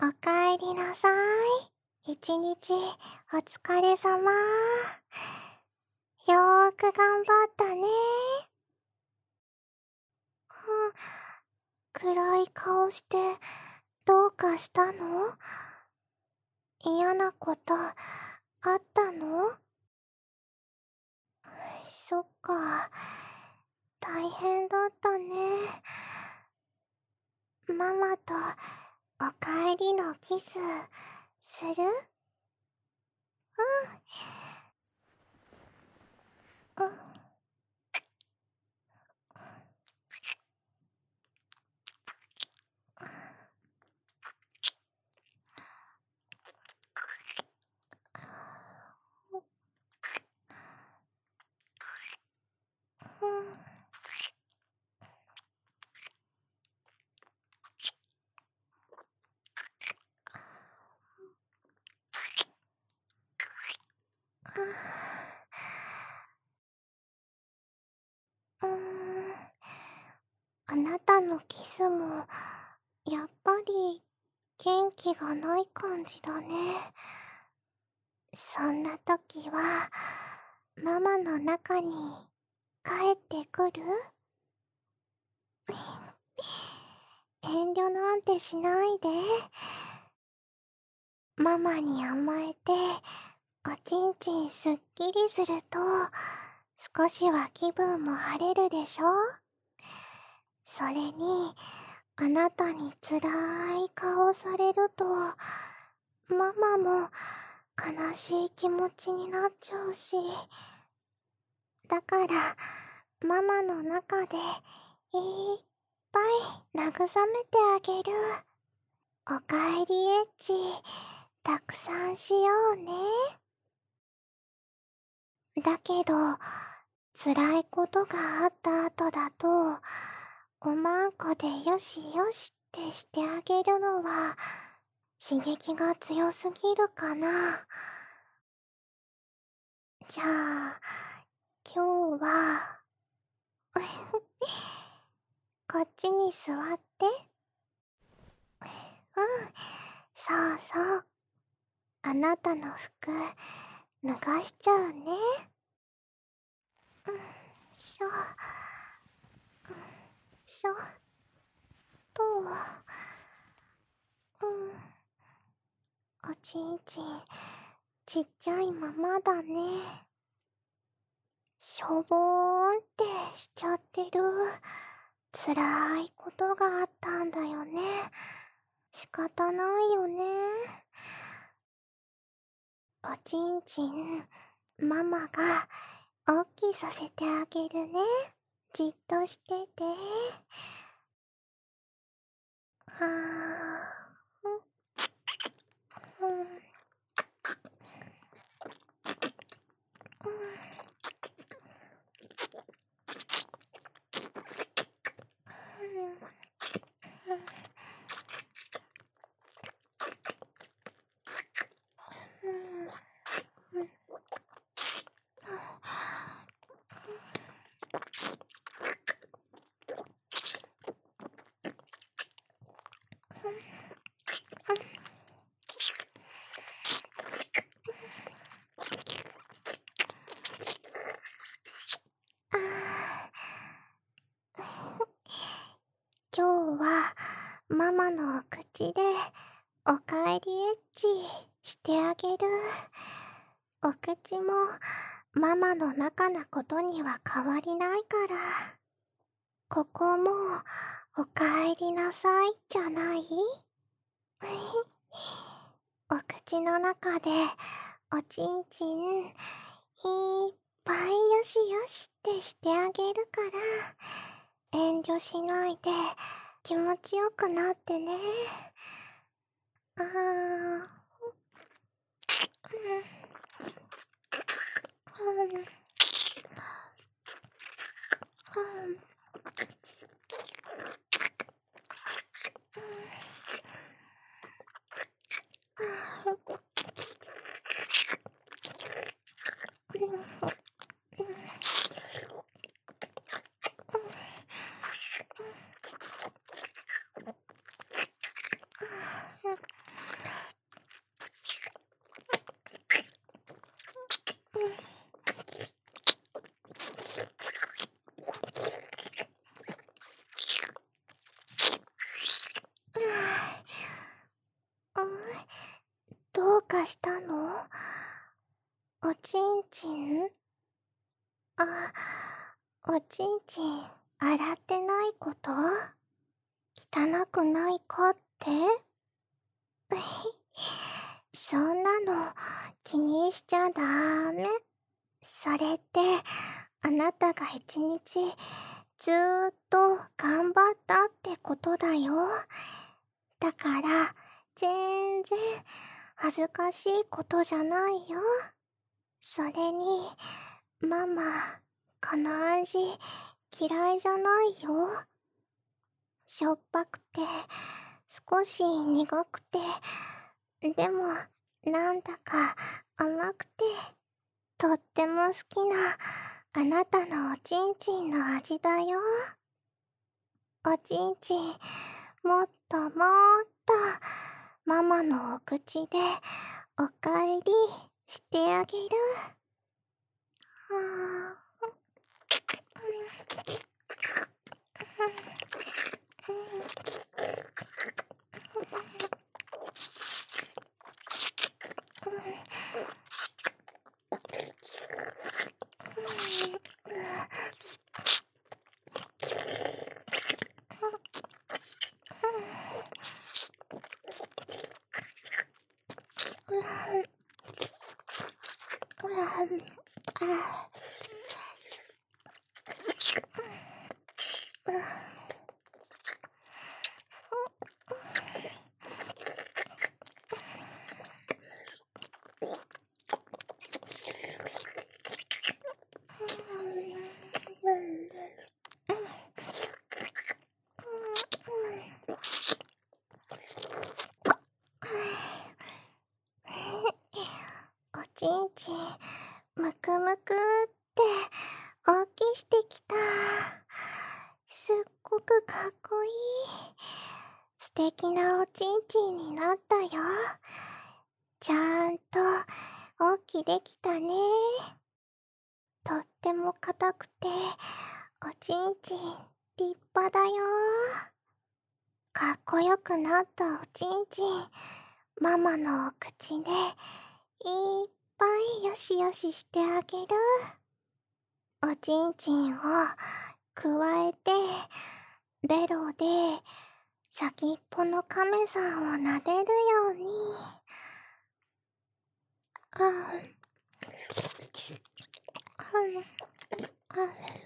おかえりなさい。一日お疲れさま。よーく頑張ったね。暗い顔してどうかしたの？嫌なことあったの？そっか。大変だったね。ママとおかえりのキスする？うん。うーん。あなたのキスも、やっぱり元気がない感じだね。そんな時は、ママの中に帰ってくる？遠慮なんてしないで。ママに甘えて、おちんちんすっきりすると、少しは気分も晴れるでしょ？それに、あなたに辛い顔されると、ママも悲しい気持ちになっちゃうし、だから、ママの中でいっぱい慰めてあげる。おかえりエッチ、たくさんしようね。だけど、辛いことがあった後だと、おまんこでよしよしってしてあげるのは、刺激が強すぎるかな。じゃあ、今日は、こっちに座って。うん、そうそう。あなたの服、脱がしちゃうね。うん、しょ、しょ、と、うん、おちんちん、ちっちゃいままだね。しょぼーんってしちゃってる。辛いことがあったんだよね。仕方ないよね。おちんちん、ママがおっきさせてあげるね。じっとしてて。はー、うん、うん、うん、うん、あ今日はママのお口でおかえりエッチしてあげる。お口もママの中なことには変わりないから。ここもおかえりなさいじゃない？お口の中でおちんちんいっぱいよしよしってしてあげるから、遠慮しないで気持ちよくなってね。あー、うん、うん、うん、 かしたの？おちんちん？あ、おちんちん洗ってないこと？汚くないかって？そんなの気にしちゃダメ。それってあなたが一日ずーっと頑張ったってことだよ。だから全然恥ずかしいことじゃないよ。それにママ、この味嫌いじゃないよ。しょっぱくて少し苦くて、でもなんだか甘くて、とっても好きなあなたのおちんちんの味だよ。おちんちん、もっともっとママのお口でおかえりしてあげる。はおちんちん、むくむくって大きしてきた。すっごくかっこいい。素敵なおちんちんになったよ。ちゃんと大きできたね。とっても硬くて、おちんちん立派だよ。かっこよくなったおちんちん、ママのお口でいっぱいよしよししてあげる。おちんちんをくわえて、ベロで先っぽの亀さんを撫でるように。ああ、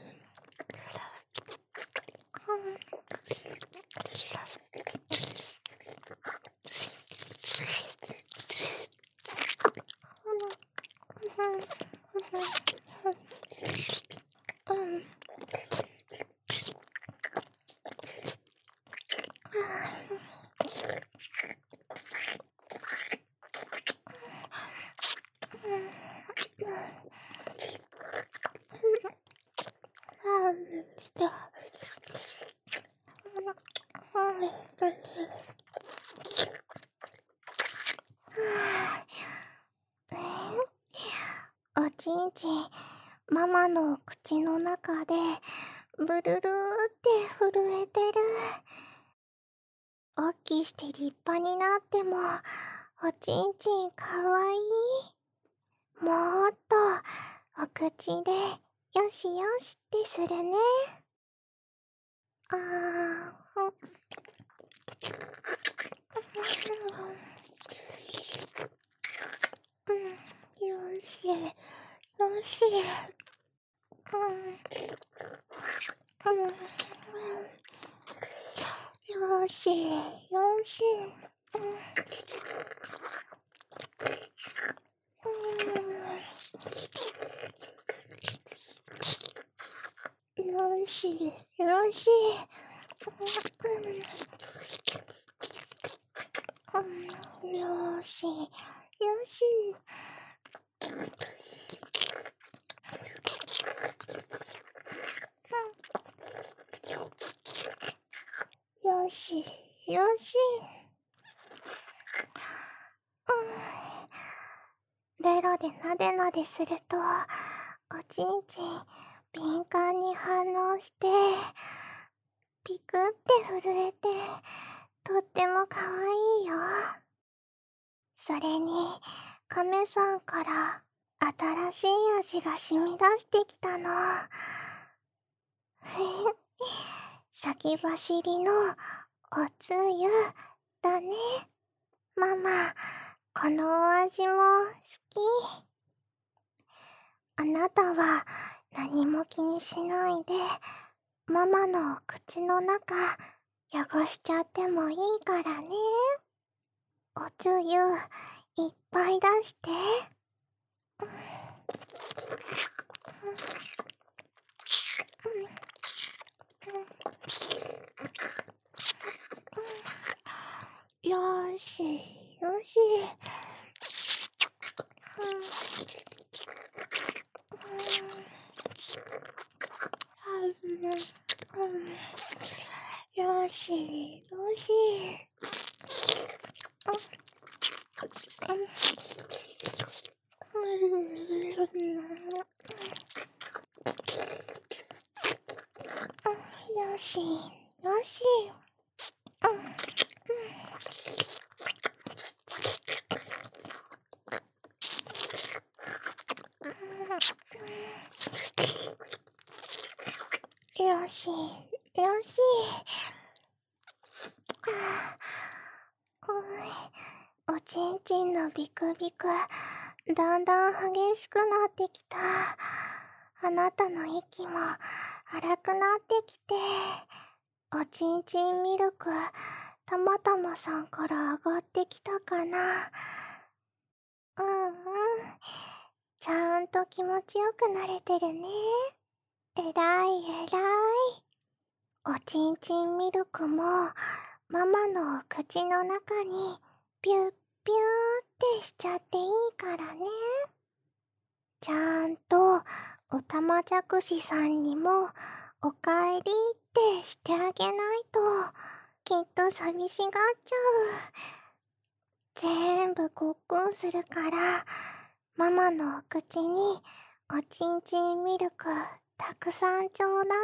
おちんちん、ママの口の中でブルルーって震えてる。おっきして立派になってもおちんちんかわいい。もっとお口でよしよしってするね。あーよしよし。よしよし。よしよし。よしよし。よしよし。ベロでなでなでするとおちんちん敏感に反応してピクって震えてとってもかわいいよ。それに亀さんから新しい味が染み出してきたの。先走りのおつゆだね。ママ、このお味も好き。あなたは何も気にしないで、ママの口の中汚しちゃってもいいからね。おつゆいっぱい出して。よーし、よし。よし、よし。よし、よし。よし、よし。おちんちんのビクビク、だんだん激しくなってきた。あなたの息も荒くなってきて、おちんちんミルク、たまたまさんから上がってきたかな。うんうん。ちゃんと気持ちよくなれてるね。えらいえらい。おちんちんミルクもママの口の中にピュッピューってしちゃっていいからね。ちゃんとおたまじゃくしさんにもおかえりってしてあげないときっと寂しがっちゃう。全部ごっくんするからママのお口におちんちんミルクたくさんちょうだい。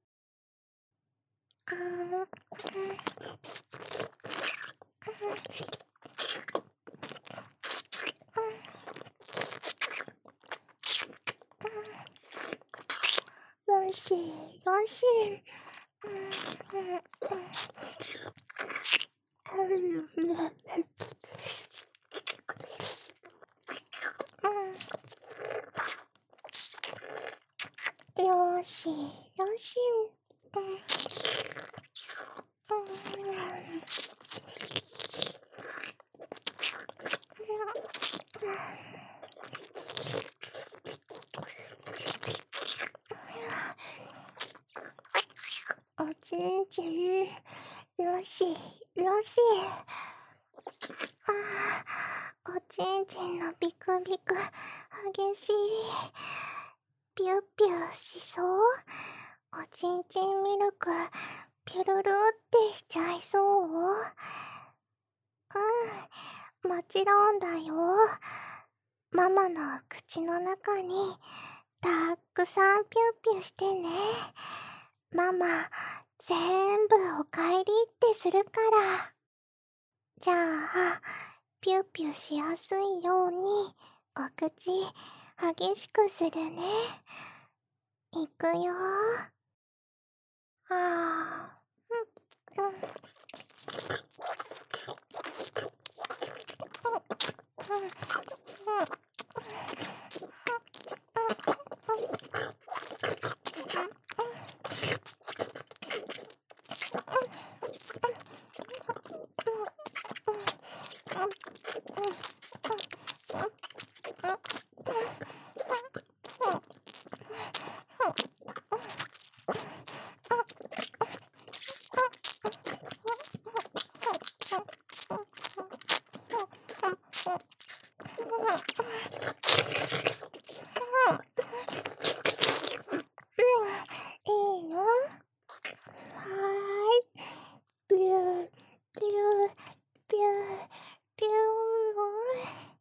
よしよし。よしよし。おちんちん、よしよし。おちんちんのビクビク激しい。ピューピューしそう。おちんちんミルクピュルルってしちゃいそう。もちろんだよ。ママの口の中にたくさんピューピューしてね。ママ全部おかえりってするから。じゃあピューピューしやすいようにお口激しくするね。いくよ。いいの？はーい。ピュー、ピュー、ピュー、ピュー。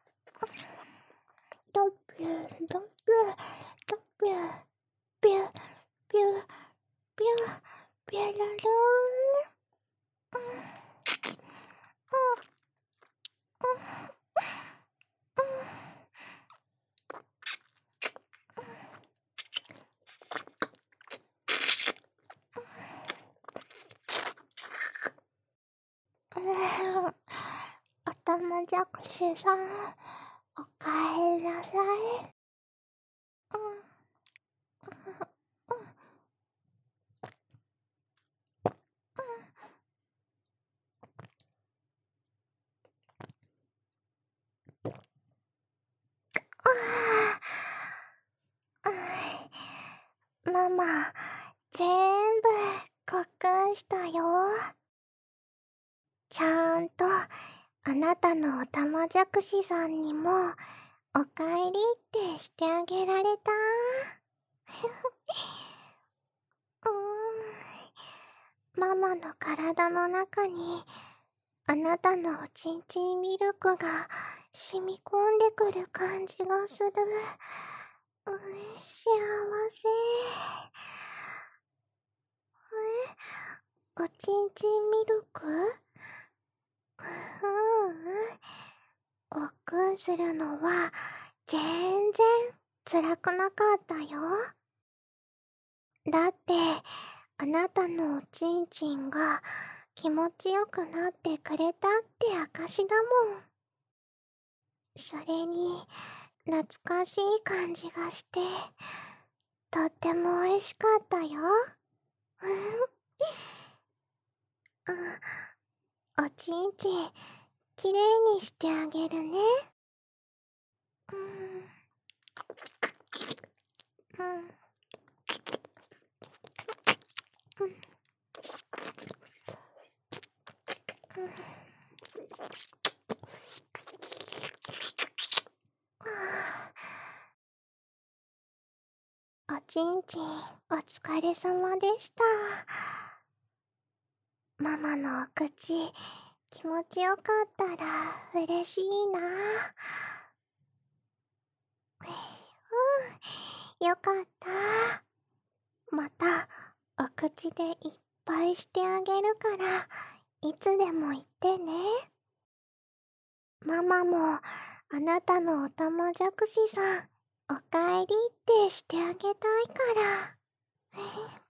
ドピュー、ドピュー、ドピュー、ピュー、ピュー、ピュー、ピュルルたまじゃくしさん、おかえりなさい。うん、ママ、全部、ごっくんしたよ。ちゃんと、あなたのおたまじゃくしさんにも、おかえりってしてあげられた。ママの体の中に、あなたのおちんちんミルクが染み込んでくる感じがする。幸せ。おちんちんミルク？ごっくんするのは全然辛くなかったよ。だって、あなたのおちんちんが気持ちよくなってくれたって証だもん。それに、懐かしい感じがして、とっても美味しかったよ。おちんちん、きれいにしてあげるね。うん、うん、うん、うん。おちんちん、お疲れ様でした。ママのお口、気持ちよかったら嬉しいな。うん、よかった。また、お口でいっぱいしてあげるから、いつでも言ってね。ママも、あなたのおたまじゃくしさん、おかえりってしてあげたいから。